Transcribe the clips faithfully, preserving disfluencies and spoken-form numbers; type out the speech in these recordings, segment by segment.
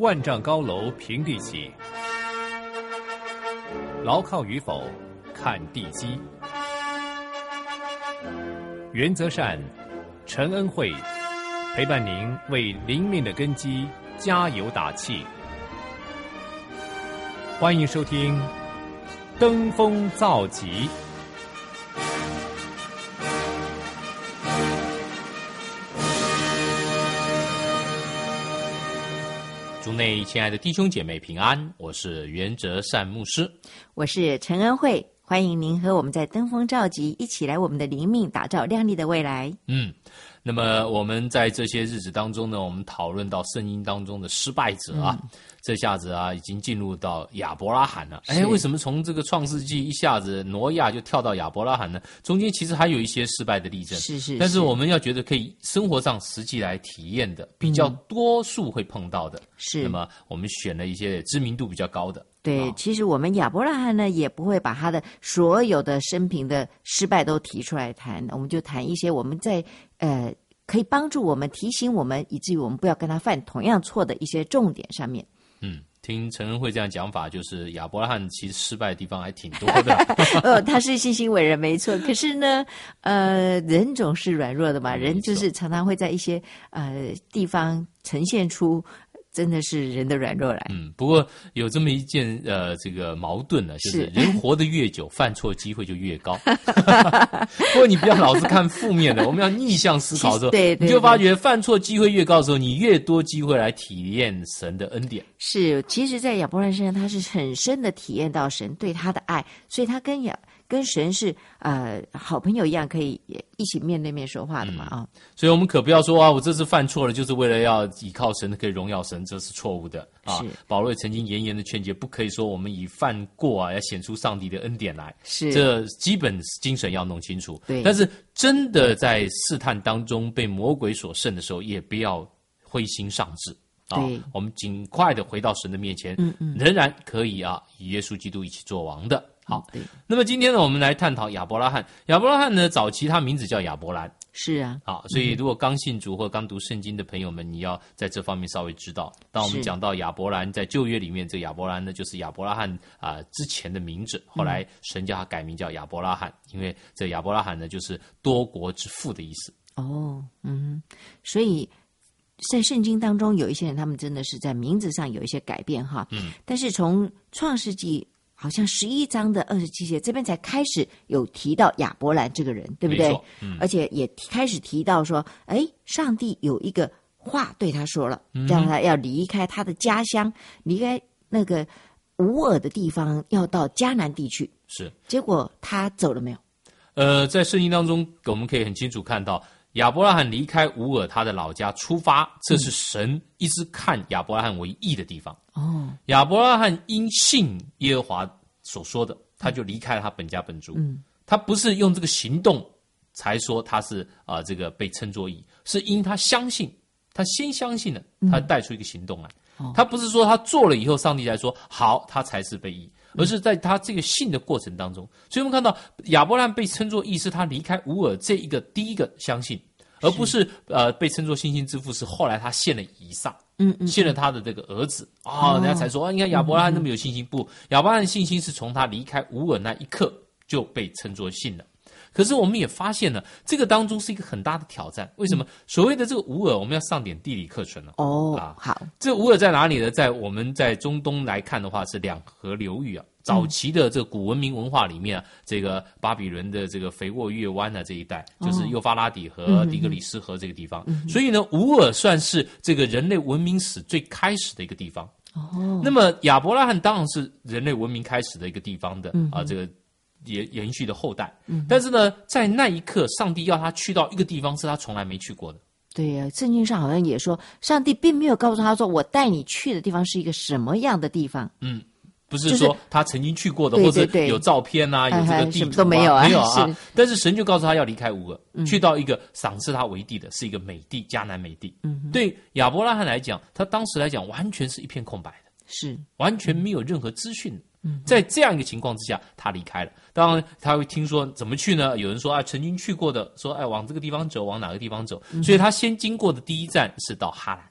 万丈高楼平地起，牢靠与否看地基。原则善，陈恩惠陪伴您为灵命的根基加油打气。欢迎收听《登峰造极》。主内亲爱的弟兄姐妹平安，我是原则善牧师， 我是陈恩惠，欢迎您和我们在登峰造极，一起来我们的灵命打造亮丽的未来。 嗯，那么我们在这些日子当中呢，我们讨论到圣经当中的失败者啊，嗯、这下子啊已经进入到亚伯拉罕了。哎，为什么从这个创世纪一下子挪亚就跳到亚伯拉罕呢？中间其实还有一些失败的例证， 是是是， 但是我们要觉得可以生活上实际来体验的，比较多数会碰到的。是，那么我们选了一些知名度比较高的。 对，哦、其实我们亚伯拉罕呢，也不会把他的所有的生平的失败都提出来谈，我们就谈一些我们在呃可以帮助我们、提醒我们，以至于我们不要跟他犯同样错的一些重点上面。 嗯，听陈恩惠这样讲法，就是亚伯拉罕其实失败的地方还挺多的。 呃，他是信心伟人没错，可是呢，呃，人总是软弱的嘛，人就是常常会在一些呃地方呈现出。真的是人的软弱来。 嗯，不过有这么一件呃这个矛盾呢，就是人活得越久，犯错机会就越高。不过你不要老是看负面的，我们要逆向思考的时候， 对对对， 你就发觉犯错机会越高的时候，你越多机会来体验神的恩典。 是，其实，在亚伯拉罕身上，他是很深的体验到神对他的爱，所以他跟亚。跟神是呃好朋友一样，可以一起面对面说话的嘛啊、嗯， 所以我们可不要说啊，我这次犯错了，就是为了要依靠神可以荣耀神，这是错误的啊。保罗也曾经严严的劝诫，不可以说我们以犯过啊，要显出上帝的恩典来， 是这基本精神要弄清楚。 对， 但是真的在试探当中被魔鬼所胜的时候，也不要灰心丧志。啊，我们尽快的回到神的面前，嗯嗯，仍然可以啊，与耶稣基督一起做王的。好， 对。 那么今天呢，我们来探讨亚伯拉罕。亚伯拉罕呢，早期他名字叫亚伯兰。 是啊， 好，所以如果刚信主或刚读圣经的朋友们，你要在这方面稍微知道。当我们讲到亚伯兰在旧约里面，这个亚伯兰呢，就是亚伯拉罕啊、呃、之前的名字，后来神叫他改名叫亚伯拉罕，因为这亚伯拉罕呢，就是多国之父的意思。 哦，嗯，所以。在圣经当中，有一些人他们真的是在名字上有一些改变哈，嗯，但是从创世纪好像十一章的二十七节这边才开始有提到亚伯兰这个人，对不对？嗯、而且也开始提到说，哎，上帝有一个话对他说了，让他要离开他的家乡，离开那个乌尔的地方，要到迦南地区。 是， 结果他走了没有？ 呃，在圣经当中，我们可以很清楚看到。亚伯拉罕离开乌尔他的老家出发，这是神一直看亚伯拉罕为义的地方。哦，亚伯拉罕因信耶和华所说的，他就离开了他本家本族。嗯，他不是用这个行动才说他是啊、呃、这个被称作义，是因他相信，他先相信了，他带出一个行动来。嗯、他不是说他做了以后，上帝才说好，他才是被义。而是在他这个信的过程当中，所以我们看到亚伯拉罕被称作义，是他离开乌尔这一个第一个相信，而不是呃被称作信心之父，是后来他献了以撒，嗯嗯，献了他的这个儿子啊、哦，人家才说啊，你看亚伯拉罕那么有信心，不，亚伯拉罕的信心是从他离开乌尔那一刻就被称作信了。可是我们也发现了，这个当中是一个很大的挑战。为什么？所谓的这个乌尔，我们要上点地理课程了。 哦，啊，好， 这乌尔在哪里呢？在我们在中东来看的话，是两河流域啊。早期的这个古文明文化里面啊，这个巴比伦的这个肥沃月湾啊这一带，就是幼发拉底河、底格里斯河这个地方。嗯、所以呢，乌尔算是这个人类文明史最开始的一个地方。哦，那么亚伯拉罕当然是人类文明开始的一个地方的、嗯、啊，这个。延延续的后代，嗯，但是呢，在那一刻，上帝要他去到一个地方，是他从来没去过的。 对呀、啊，圣经上好像也说，上帝并没有告诉他说，我带你去的地方是一个什么样的地方。 嗯，不是说他曾经去过的，就是、或者有照片啊， 对对对有这个地图、啊、 什么都没有啊， 没有啊。是但是神就告诉他要离开乌尔、嗯，去到一个赏赐他为地的，是一个美地，迦南美地。嗯，对亚伯拉罕来讲，他当时来讲完全是一片空白的， 是完全没有任何资讯的。嗯，在这样一个情况之下，他离开了。当然，他会听说怎么去呢？有人说啊，曾经去过的，说哎，往这个地方走，往哪个地方走？嗯、所以他先经过的第一站是到哈兰。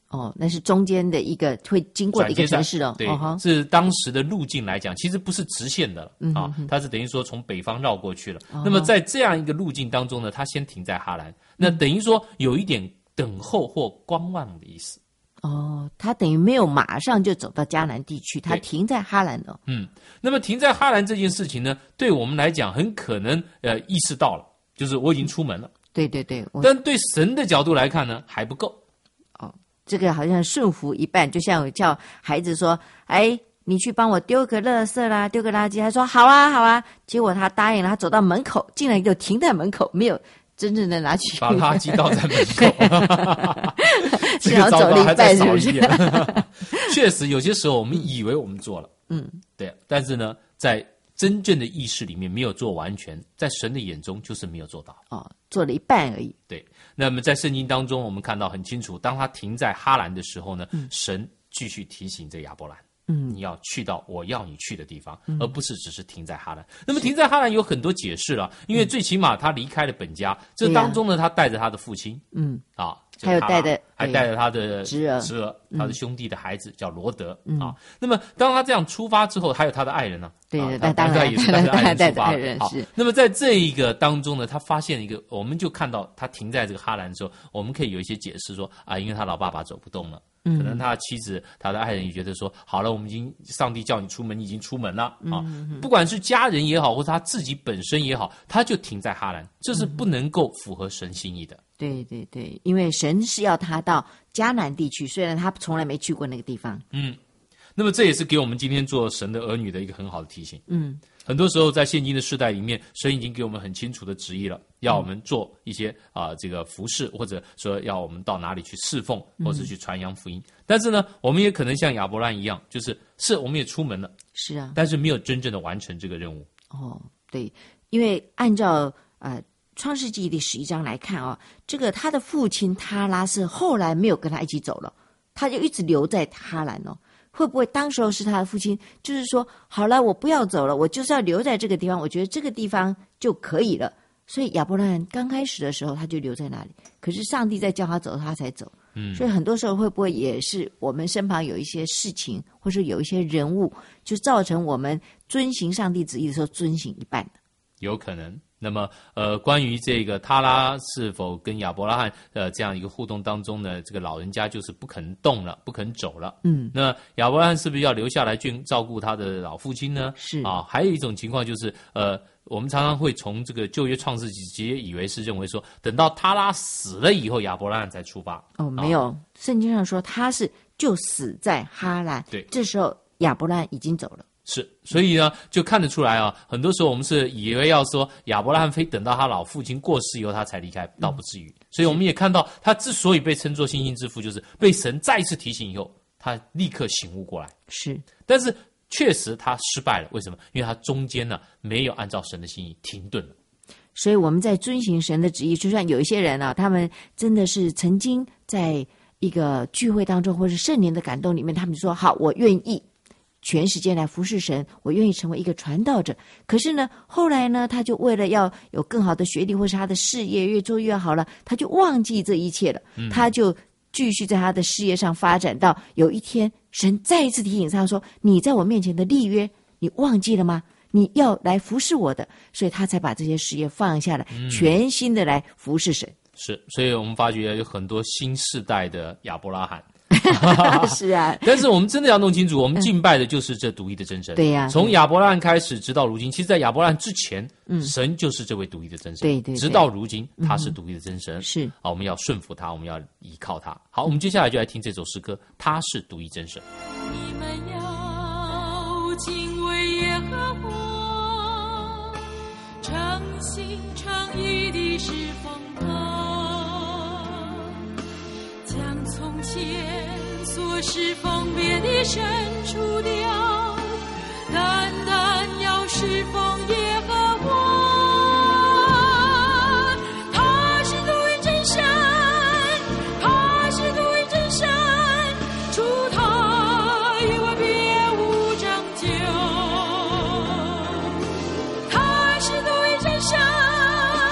哦，那是中间的一个会经过的一个城市哦。 对， 哦、 是当时的路径来讲，其实不是直线的了、 嗯、 啊，它是等于说从北方绕过去了。哦、那么在这样一个路径当中呢，它先停在哈兰，那等于说有一点等候或观望的意思。 哦，他等于没有马上就走到迦南地区，他停在哈兰了。 嗯，那么停在哈兰这件事情呢，对我们来讲很可能呃意识到了，就是我已经出门了。 对对对， 但对神的角度来看呢，还不够。 哦，这个好像顺服一半，就像我叫孩子说：“哎，你去帮我丢个垃圾啦，丢个垃圾。”他说：“好啊，好啊。”结果他答应了，他走到门口，竟然就停在门口，没有真正的拿去把垃圾倒在门口。这个糟糕，还再少一点。 确实，有些时候我们以为我们做了，嗯，对，但是呢，在真正的意识里面没有做完全，在神的眼中就是没有做到。 哦，做了一半而已。 对，那么在圣经当中，我们看到很清楚，当他停在哈兰的时候呢，嗯、神继续提醒这亚伯兰。嗯，你要去到我要你去的地方，嗯、而不是只是停在哈兰。那么停在哈兰有很多解释了，因为最起码他离开了本家，嗯、这当中呢，他带着他的父亲，嗯，啊， 还有带着还带着他的侄儿， 侄儿，他的兄弟的孩子叫罗德、嗯、啊。那么当他这样出发之后，还有他的爱人呢、啊， 对对， 他当然也是带着爱人出发的。 好，那么在这一个当中呢，他发现一个，我们就看到他停在这个哈兰的时候，我们可以有一些解释说啊，因为他老爸爸走不动了。可能他的妻子、他的爱人也觉得说，好了，我们已经上帝叫你出门，你已经出门了啊。嗯、不管是家人也好，或者他自己本身也好，他就停在哈兰，这是不能够符合神心意的。 对对对，因为神是要他到迦南地区，虽然他从来没去过那个地方。嗯， 那么这也是给我们今天做神的儿女的一个很好的提醒。嗯。很多时候，在现今的世代里面，神已经给我们很清楚的旨意了，要我们做一些啊、呃、这个服事，或者说要我们到哪里去侍奉，或者去传扬福音。嗯、但是呢，我们也可能像亚伯兰一样，就是是我们也出门了， 是啊， 但是没有真正的完成这个任务。 哦，对，因为按照呃创世纪第十一章来看啊、哦，这个他的父亲他拉是后来没有跟他一起走了，他就一直留在哈兰哦。会不会当时候是他的父亲，就是说好了，我不要走了，我就是要留在这个地方，我觉得这个地方就可以了。所以亚伯兰刚开始的时候他就留在那里，可是上帝在叫他走，他才走。嗯，所以很多时候会不会也是我们身旁有一些事情，或是有一些人物，就造成我们遵行上帝旨意的时候遵行一半的？ 有可能。那么，呃，关于这个他拉是否跟亚伯拉罕呃这样一个互动当中呢，这个老人家就是不肯动了，不肯走了。嗯，那亚伯拉罕是不是要留下来去照顾他的老父亲呢？ 是啊，还有一种情况就是，呃，我们常常会从这个旧约创世纪直接以为是认为说，等到他拉死了以后，亚伯拉罕才出发。 哦，没有，啊、圣经上说他是就死在哈兰， 对， 这时候亚伯拉罕已经走了。 是，所以呢，就看得出来啊，很多时候我们是以为要说亚伯拉罕非等到他老父亲过世以后他才离开，倒不至于。所以我们也看到他之所以被称作信心之父，就是被神再一次提醒以后，他立刻醒悟过来。 是， 但是确实他失败了，为什么？因为他中间呢没有按照神的心意停顿了。 所以我们在遵行神的旨意，就算有一些人啊，他们真的是曾经在一个聚会当中，或是圣灵的感动里面，他们说好，我愿意全时间来服侍神，我愿意成为一个传道者。可是呢，后来呢，他就为了要有更好的学历，或是他的事业越做越好了，他就忘记这一切了。嗯、他就继续在他的事业上发展，到有一天，神再一次提醒他说：“你在我面前的立约，你忘记了吗？你要来服侍我的。”所以他才把这些事业放下来，嗯、全心的来服侍神。 是，所以我们发觉有很多新世代的亚伯拉罕。 是啊， 但是我们真的要弄清楚，我们敬拜的就是这独一的真神。 对呀、啊， 从亚伯拉罕开始，直到如今，其实，在亚伯拉罕之前，嗯，神就是这位独一的真神。 对 对, 对， 直到如今，他是独一的真神。 嗯、是啊，我们要顺服他，我们要依靠他。好，我们接下来就来听这首诗歌，他是独一真神。 你们要敬畏耶和华，诚心诚意地侍奉他，将从前所侍奉别的神除掉，单单要侍奉耶和华。他是独一真神，他是独一真神，除他以外别无拯救。他是独一真神，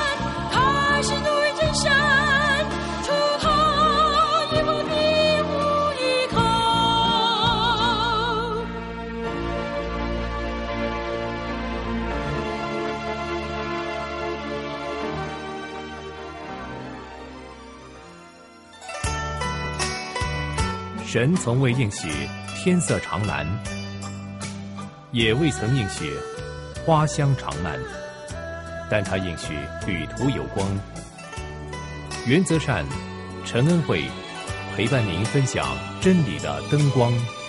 他是独一真神，除他以外别无神从未应许天色长蓝，也未曾应许花香长漫，但他应许旅途有光。原则善，陈恩惠陪伴您分享真理的灯光。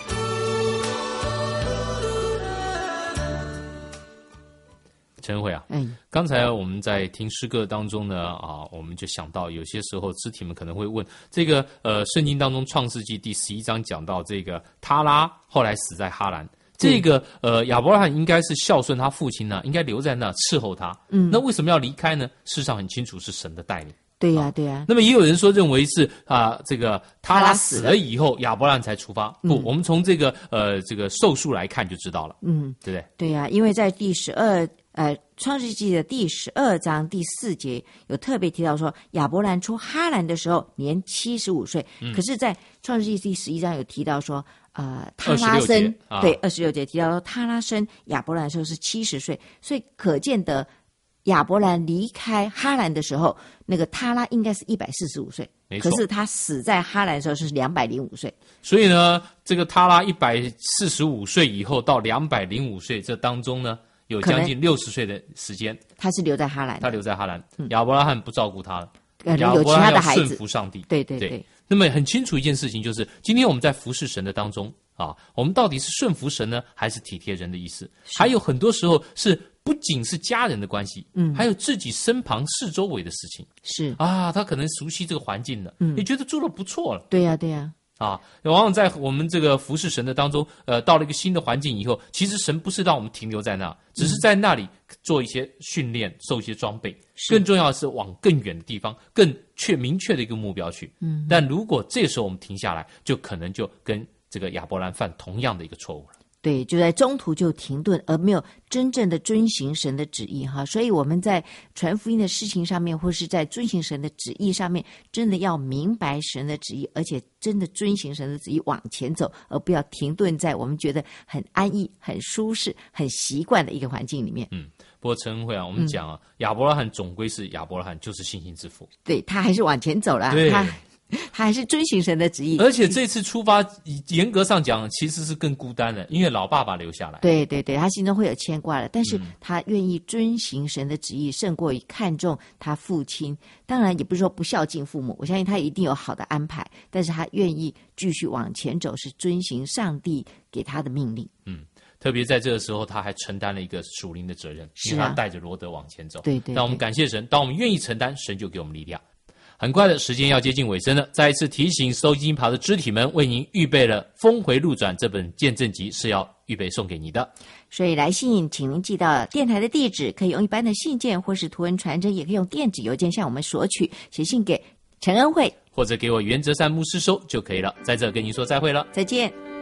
陈慧啊， 嗯， 刚才我们在听诗歌当中呢，啊，我们就想到有些时候肢体们可能会问，这个呃，圣经当中创世纪第十一章讲到这个他拉后来死在哈兰，这个呃亚伯拉罕应该是孝顺他父亲呢，应该留在那伺候他，嗯，那为什么要离开呢？事实上很清楚是神的带领。 对呀、啊，对呀、啊。 那么也有人说认为是啊、呃，这个他拉死了以后，亚伯拉罕才出发。不，嗯、我们从这个呃这个寿数来看就知道了，嗯，对不对？ 对呀、啊，因为在第十二呃创世纪的第十二章第四节有特别提到说，亚伯兰出哈兰的时候年七十五岁，嗯、可是，在创世纪第十一章有提到说，呃，他拉生、啊、对二十六节提到说，他拉生亚伯兰的时候是七十岁，所以可见得。亚伯兰离开哈兰的时候，那个他拉应该是一百四十五岁，可是他死在哈兰的时候是两百零五岁。 所以呢，这个他拉一百四十五岁以后到两百零五岁，这当中呢，有将近六十岁的时间， 他是留在哈兰， 他留在哈兰，嗯、亚伯拉罕不照顾他了， 呃、有其他的孩子， 顺服上帝。 对对 对, 对。那么很清楚一件事情，就是今天我们在服侍神的当中啊，我们到底是顺服神呢，还是体贴人的意思？还有很多时候是。不仅是家人的关系，嗯，还有自己身旁四周围的事情， 是啊，他可能熟悉这个环境了，嗯，也觉得做得不错了， 对呀、啊，对呀、 啊，啊，往往在我们这个服侍神的当中，呃，到了一个新的环境以后，其实神不是让我们停留在那，只是在那里做一些训练，受一些装备，更重要的是往更远的地方、更确明确的一个目标去。嗯，但如果这时候我们停下来，就可能就跟这个亚伯兰犯同样的一个错误了。 对，就在中途就停顿，而没有真正的遵行神的旨意哈。所以我们在传福音的事情上面，或是在遵行神的旨意上面，真的要明白神的旨意，而且真的遵行神的旨意往前走，而不要停顿在我们觉得很安逸、很舒适、很习惯的一个环境里面。 嗯，不过陈恩惠啊，我们讲啊，亚伯拉罕总归是亚伯拉罕，就是信心之父。 对，他还是往前走了。 对。 他他还是遵行神的旨意， 而且这次出发，严格上讲其实是更孤单的，因为老爸爸留下来。 对对对，他心中会有牵挂的，但是他愿意遵行神的旨意，胜过于看重他父亲。当然，也不是说不孝敬父母，我相信他一定有好的安排，但是他愿意继续往前走，是遵行上帝给他的命令。 嗯。特别在这个时候，他还承担了一个属灵的责任，因为他带着罗德往前走。 对 对, 对。 但我们感谢神，当我们愿意承担，神就给我们力量。很快的时间要接近尾声了，再一次提醒收金袍的肢体们，为您预备了《峰回路转》这本见证集，是要预备送给你的。 所以来信请您寄到电台的地址，可以用一般的信件或是图文传真，也可以用电子邮件向我们索取，写信给陈恩惠， 或者给我原则善牧师收就可以了。在这跟您说再会了， 再见。